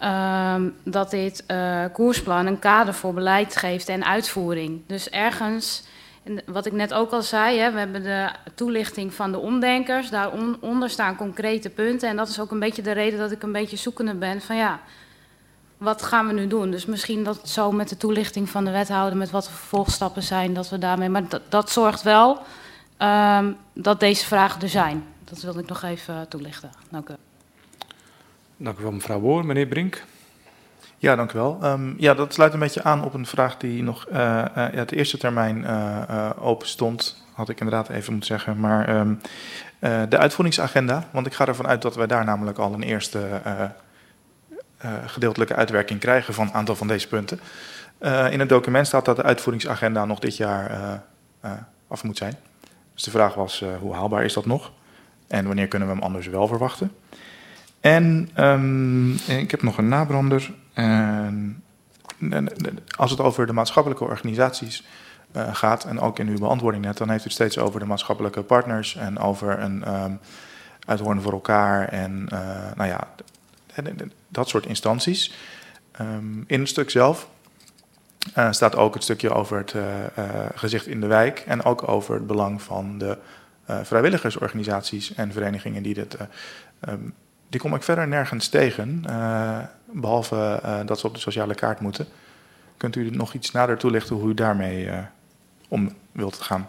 dat dit koersplan een kader voor beleid geeft en uitvoering. Dus ergens, wat ik net ook al zei, hè, we hebben de toelichting van de omdenkers. Daaronder staan concrete punten. En dat is ook een beetje de reden dat ik een beetje zoekende ben van ja, wat gaan we nu doen? Dus misschien dat zo met de toelichting van de wethouder, met wat de vervolgstappen zijn, dat we daarmee... Maar dat zorgt wel dat deze vragen er zijn. Dat wilde ik nog even toelichten. Dank u. Dank u wel, mevrouw Boor. Meneer Brink. Ja, dank u wel. Dat sluit een beetje aan op een vraag die nog de eerste termijn open stond. Had ik inderdaad even moeten zeggen. Maar de uitvoeringsagenda, want ik ga ervan uit dat wij daar namelijk al een eerste gedeeltelijke uitwerking krijgen van een aantal van deze punten. In het document staat dat de uitvoeringsagenda nog dit jaar af moet zijn. Dus de vraag was, hoe haalbaar is dat nog? En wanneer kunnen we hem anders wel verwachten? En ik heb nog een nabrander. Als het over de maatschappelijke organisaties gaat, en ook in uw beantwoording net, dan heeft u het steeds over de maatschappelijke partners en over een uithoorn voor elkaar en dat soort instanties. In het stuk zelf staat ook het stukje over het gezicht in de wijk en ook over het belang van de vrijwilligersorganisaties en verenigingen die dit... Die kom ik verder nergens tegen, behalve dat ze op de sociale kaart moeten. Kunt u nog iets nader toelichten hoe u daarmee om wilt gaan?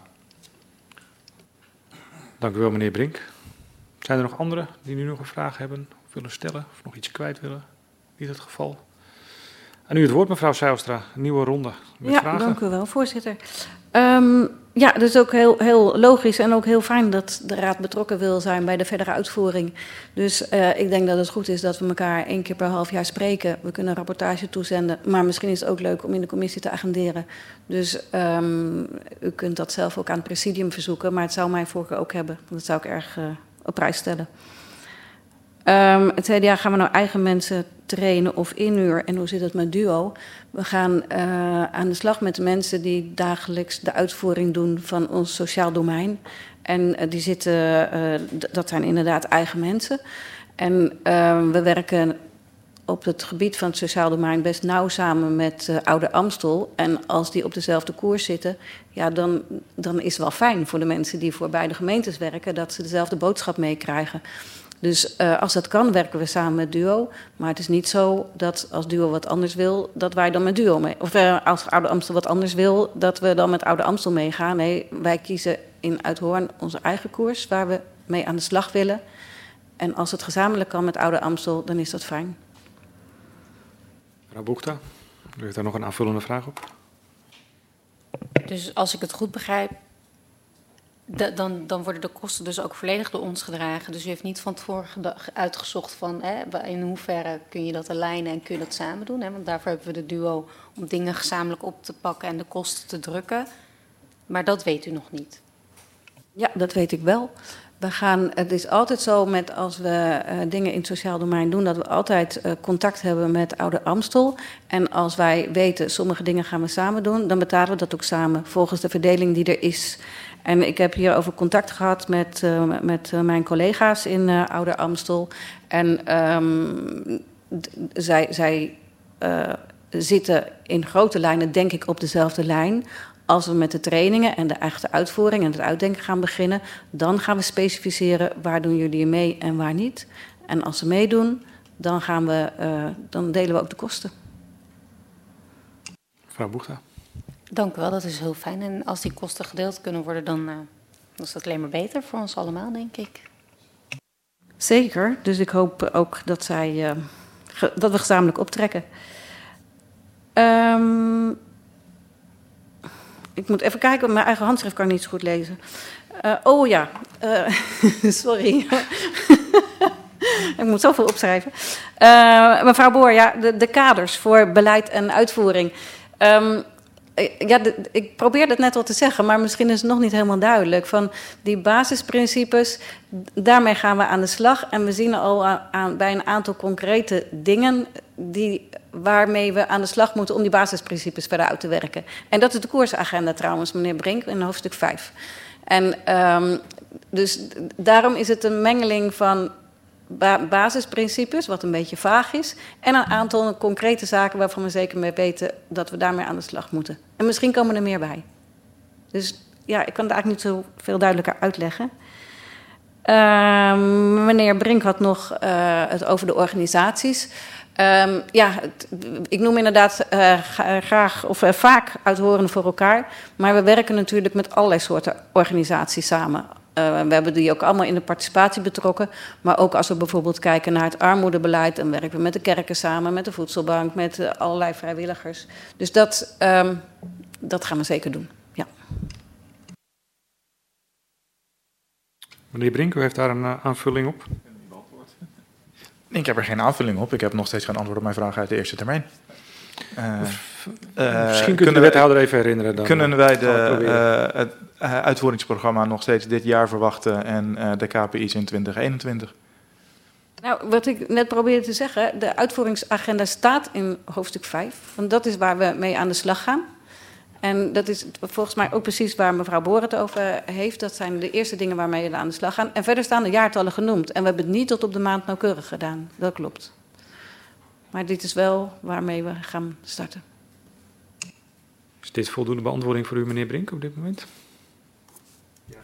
Dank u wel, meneer Brink. Zijn er nog anderen die nu nog een vraag hebben of willen stellen of nog iets kwijt willen? Niet het geval. En nu het woord, mevrouw Zijlstra. Een nieuwe ronde met vragen. Dank u wel, voorzitter. Dat is ook heel logisch en ook heel fijn dat de Raad betrokken wil zijn bij de verdere uitvoering. Dus ik denk dat het goed is dat we elkaar 1 keer per half jaar spreken. We kunnen een rapportage toezenden, maar misschien is het ook leuk om in de commissie te agenderen. Dus u kunt dat zelf ook aan het presidium verzoeken, maar het zou mijn voorkeur ook hebben. Dat zou ik erg op prijs stellen. Het tweede jaar gaan we nou eigen mensen trainen of inhuur. En hoe zit het met duo? We gaan aan de slag met de mensen die dagelijks de uitvoering doen van ons sociaal domein. En die zitten, dat zijn inderdaad eigen mensen. En we werken op het gebied van het sociaal domein best nauw samen met Oude Amstel. En als die op dezelfde koers zitten, ja, dan is het wel fijn voor de mensen die voor beide gemeentes werken, dat ze dezelfde boodschap meekrijgen. Dus als dat kan, werken we samen met duo. Maar het is niet zo dat als duo wat anders wil, dat wij dan met duo mee... Of als Oude Amstel wat anders wil, dat we dan met Oude Amstel meegaan. Nee, wij kiezen in Uithoorn onze eigen koers, waar we mee aan de slag willen. En als het gezamenlijk kan met Oude Amstel, dan is dat fijn. Mevrouw Boekta, u heeft daar nog een aanvullende vraag op? Dus als ik het goed begrijp, dan worden de kosten dus ook volledig door ons gedragen. Dus u heeft niet van tevoren uitgezocht van in hoeverre kun je dat alignen en kun je dat samen doen. Want daarvoor hebben we de duo om dingen gezamenlijk op te pakken en de kosten te drukken. Maar dat weet u nog niet. Ja, dat weet ik wel. Het is altijd zo met als we dingen in het sociaal domein doen, dat we altijd contact hebben met Oude Amstel. En als wij weten, sommige dingen gaan we samen doen, dan betalen we dat ook samen volgens de verdeling die er is. En ik heb hierover contact gehad met mijn collega's in Oude Amstel. En zij zitten in grote lijnen, denk ik, op dezelfde lijn. Als we met de trainingen en de echte uitvoering en het uitdenken gaan beginnen, dan gaan we specificeren waar doen jullie mee en waar niet. En als ze meedoen, dan delen we ook de kosten. Mevrouw Boegta. Dank u wel, dat is heel fijn. En als die kosten gedeeld kunnen worden, dan is dat alleen maar beter voor ons allemaal, denk ik. Zeker, dus ik hoop ook dat dat we gezamenlijk optrekken. Ik moet even kijken, op mijn eigen handschrift kan ik niet zo goed lezen. Sorry. Ik moet zoveel opschrijven. Mevrouw Boor, ja, de kaders voor beleid en uitvoering. Ik probeerde het net al te zeggen, maar misschien is het nog niet helemaal duidelijk. Van die basisprincipes, daarmee gaan we aan de slag. En we zien al bij een aantal concrete dingen waarmee we aan de slag moeten om die basisprincipes verder uit te werken. En dat is de koersagenda trouwens, meneer Brink, in hoofdstuk 5. En dus daarom is het een mengeling van basisprincipes, wat een beetje vaag is, en een aantal concrete zaken waarvan we zeker mee weten dat we daarmee aan de slag moeten. En misschien komen er meer bij. Dus ja, ik kan het eigenlijk niet zo veel duidelijker uitleggen. Meneer Brink had nog het over de organisaties. Ik noem inderdaad graag of vaak Uithoren voor elkaar. Maar we werken natuurlijk met allerlei soorten organisaties samen. We hebben die ook allemaal in de participatie betrokken. Maar ook als we bijvoorbeeld kijken naar het armoedebeleid, dan werken we met de kerken samen, met de voedselbank, met allerlei vrijwilligers. Dus dat gaan we zeker doen. Ja. Meneer Brink, u heeft daar een aanvulling op? Ik heb er geen aanvulling op. Ik heb nog steeds geen antwoord op mijn vraag uit de eerste termijn. Misschien kunt u de wethouder even herinneren. Dan kunnen wij het uitvoeringsprogramma nog steeds dit jaar verwachten en de KPI's in 2021? Nou, wat ik net probeerde te zeggen, de uitvoeringsagenda staat in hoofdstuk 5. Want dat is waar we mee aan de slag gaan. En dat is volgens mij ook precies waar mevrouw Boer het over heeft. Dat zijn de eerste dingen waarmee we aan de slag gaan. En verder staan de jaartallen genoemd. En we hebben het niet tot op de maand nauwkeurig gedaan. Dat klopt. Maar dit is wel waarmee we gaan starten. Is dit voldoende beantwoording voor u, meneer Brink, op dit moment? Ja.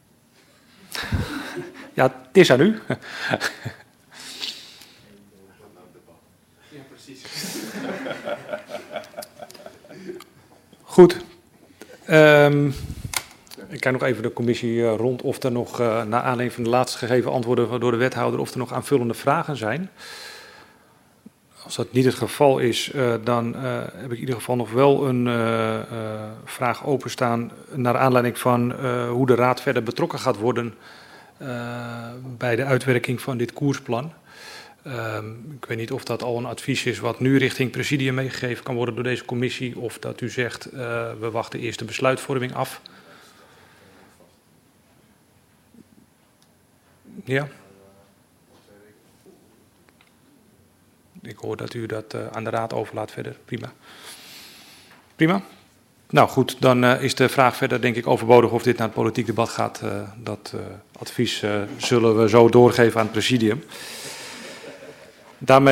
Ja, het is aan u. Ja, precies. Goed. Ik kijk nog even de commissie rond of er nog, naar aanleiding van de laatst gegeven antwoorden door de wethouder, of er nog aanvullende vragen zijn. Als dat niet het geval is, dan heb ik in ieder geval nog wel een vraag openstaan naar aanleiding van hoe de raad verder betrokken gaat worden bij de uitwerking van dit koersplan. Ik weet niet of dat al een advies is wat nu richting presidium meegegeven kan worden door deze commissie, of dat u zegt we wachten eerst de besluitvorming af. Ja. Ik hoor dat u dat aan de raad overlaat verder. Prima. Prima. Nou goed, dan is de vraag verder denk ik overbodig of dit naar het politiek debat gaat. Dat advies zullen we zo doorgeven aan het presidium. Daarmee